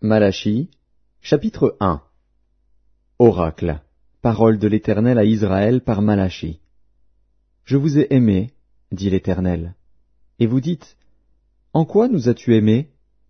Malachie, chapitre 1. Oracle. Parole de l'Éternel à Israël par Malachie. Je vous ai aimé, dit l'Éternel. Et vous dites, en quoi nous as-tu aimés?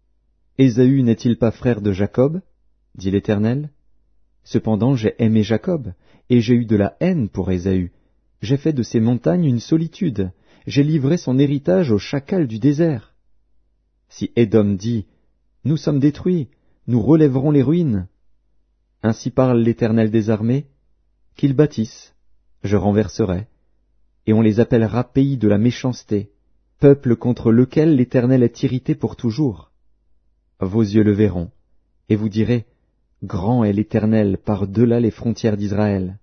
Ésaü n'est-il pas frère de Jacob? Dit l'Éternel. Cependant j'ai aimé Jacob, et j'ai eu de la haine pour Ésaü. J'ai fait de ses montagnes une solitude, j'ai livré son héritage aux chacals du désert. Si Édom dit, nous sommes détruits, nous relèverons les ruines. Ainsi parle l'Éternel des armées, qu'ils bâtissent, je renverserai, et on les appellera pays de la méchanceté, peuple contre lequel l'Éternel est irrité pour toujours. Vos yeux le verront, et vous direz, grand est l'Éternel par-delà les frontières d'Israël.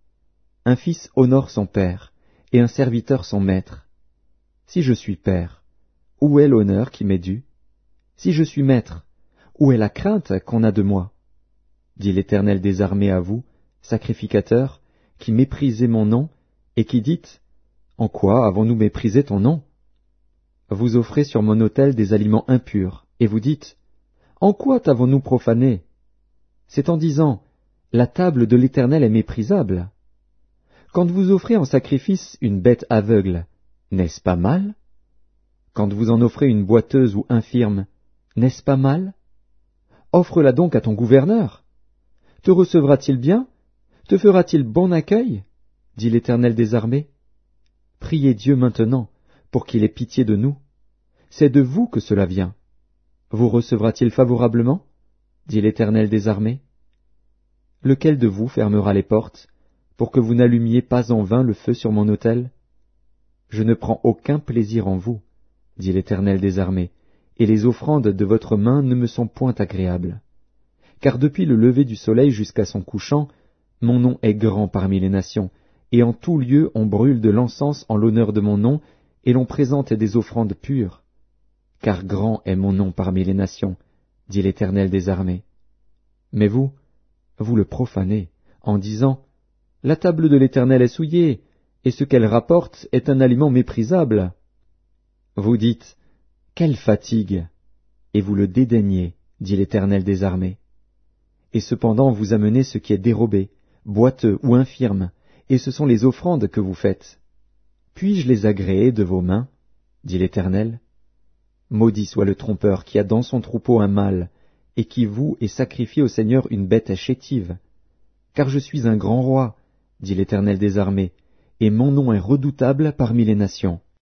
Un fils honore son père, et un serviteur son maître. Si je suis père, où est l'honneur qui m'est dû? Si je suis maître, où est la crainte qu'on a de moi? Dit l'Éternel des armées à vous, sacrificateurs, qui méprisez mon nom, et qui dites, en quoi avons-nous méprisé ton nom? Vous offrez sur mon autel des aliments impurs, et vous dites, en quoi t'avons-nous profané? C'est en disant, la table de l'Éternel est méprisable. Quand vous offrez en sacrifice une bête aveugle, n'est-ce pas mal? Quand vous en offrez une boiteuse ou infirme, n'est-ce pas mal? Offre-la donc à ton gouverneur. Te recevra-t-il bien? Te fera-t-il bon accueil? Dit l'Éternel des armées. Priez Dieu maintenant, pour qu'il ait pitié de nous. C'est de vous que cela vient. Vous recevra-t-il favorablement? Dit l'Éternel des armées. Lequel de vous fermera les portes, pour que vous n'allumiez pas en vain le feu sur mon autel? Je ne prends aucun plaisir en vous, dit l'Éternel des armées, et les offrandes de votre main ne me sont point agréables. Car depuis le lever du soleil jusqu'à son couchant, mon nom est grand parmi les nations, et en tout lieu on brûle de l'encens en l'honneur de mon nom, et l'on présente des offrandes pures. Car grand est mon nom parmi les nations, dit l'Éternel des armées. Mais vous le profanez, en disant, la table de l'Éternel est souillée, et ce qu'elle rapporte est un aliment méprisable. Vous dites, quelle fatigue! Et vous le dédaignez, dit l'Éternel des armées. Et cependant vous amenez ce qui est dérobé, boiteux ou infirme, et ce sont les offrandes que vous faites. Puis-je les agréer de vos mains? Dit l'Éternel. Maudit soit le trompeur qui a dans son troupeau un mâle, et qui voue et sacrifie au Seigneur une bête chétive. Car je suis un grand roi, dit l'Éternel des armées, et mon nom est redoutable parmi les nations.